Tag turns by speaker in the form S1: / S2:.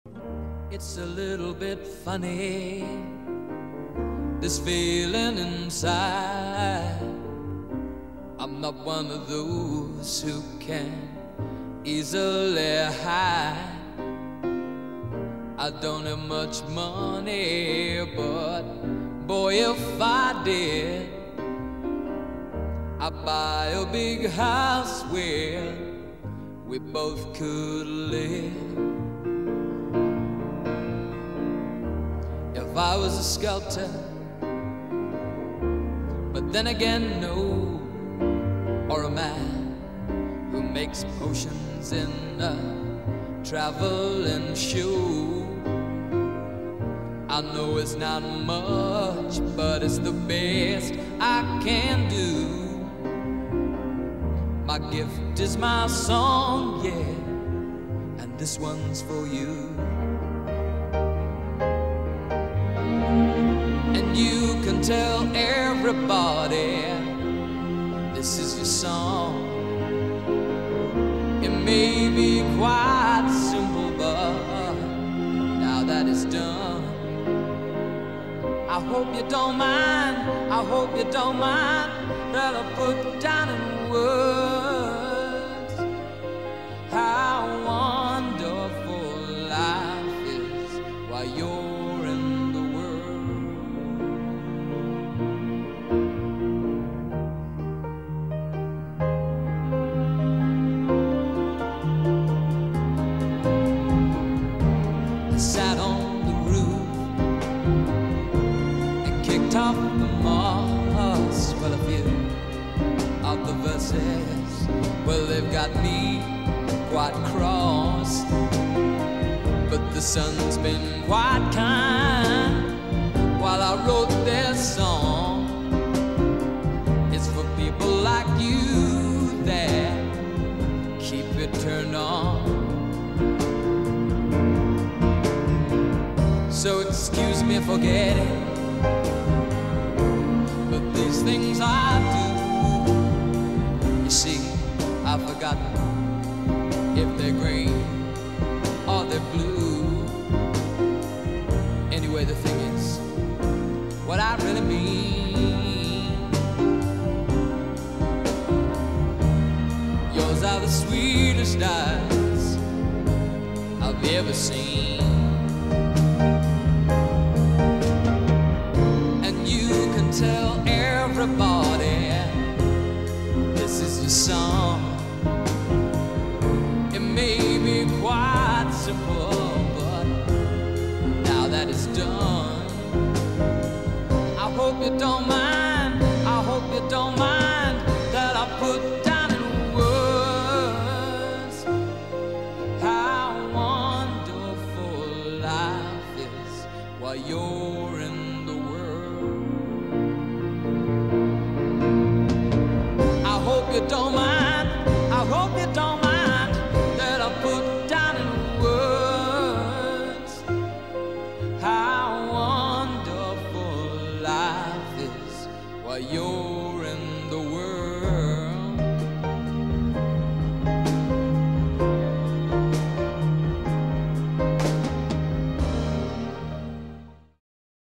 S1: It's a little bit funny, this feeling inside. I'm not one of those who can easily hide. I don't have much money, but boy, if I did, I'd buy a big house where we both could live. If I was a sculptor, but then again, no, or a man who makes potions in a traveling shoe. I know it's not much, but it's the best I can do. My gift is my song, yeah, and this one's for you. And you can tell everybody this is your song. It may be quite simple, but now that it's done, I hope you don't mind, I hope you don't mind that I put down in words how wonderful life is while you're in the world. I sat on the roof and kicked off the moss. Well, a few of the verses, well, they've got me quite cross, but the sun's been quite kind while I wrote this song. It's for people like you that keep it turned on. So excuse me for getting, but these things I do, you see, I've forgotten if they're green or they're blue. Anyway, the thing is, what I really mean, yours are the sweetest eyes I've ever seen. And you can tell everybody this is your song. It may be quite simple, but now that it's done, I hope you don't mind, I hope you don't mind that I put down in words how wonderful life is while you're in the world. I hope you don't mind, I hope you don't mind that I put down in words how wonderful life is while you're